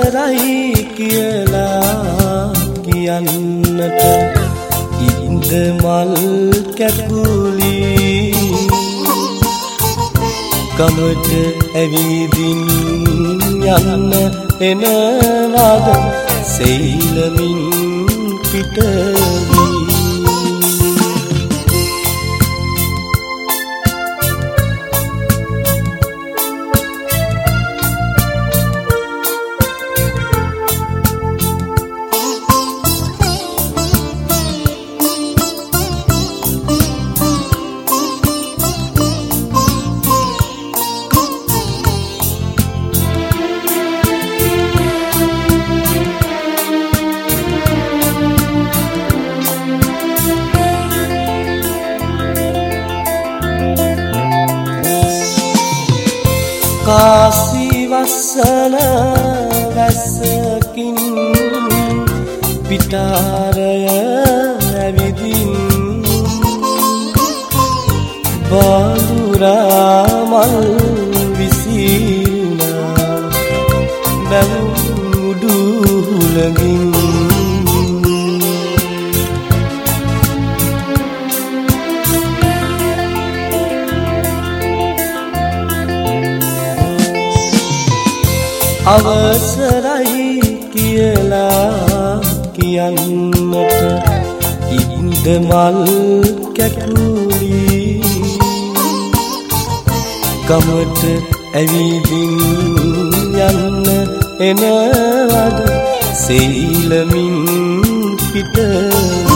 අවසරයි කියලා කියන්නට ඉන්ද මල් කැකුලි ගමට ඇවිදින් යන්න එනවාද සෙයිලමින් පිටවී කාසිවස්සන වැස්සකින් පිටාරය ඇවිදින් බාලුරා මල් විසිනා බැලුඩු හුලගින් අවසරයි කියලා කියන්නට ඉන්ද මල් කැකුලි ගමට ඇවිදින් යන්න එනවද සෙයිලමින් පිටවී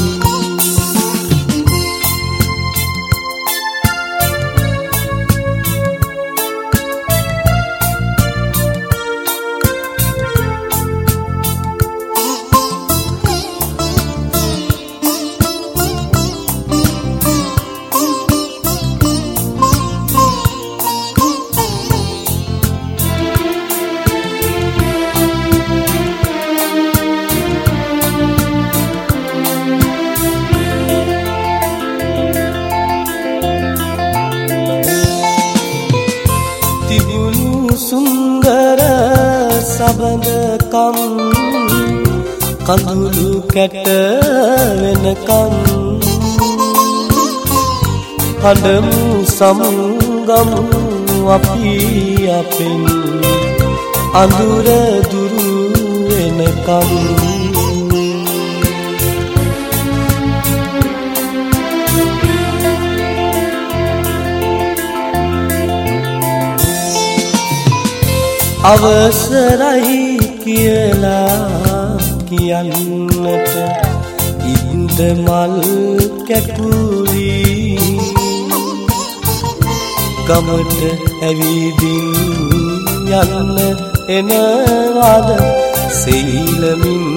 සුන්දර සබඳකම් කඳුළු කැට වෙනකම් හඬමු සමුගමු අපි අපෙන් අඳුර දුරු වෙනකම් අවසරයි කියලා කියන්නට ඉන්ද මල් කැකුලි ගමට ඇවිදින් යන්න එනවාද සෙයිලමින්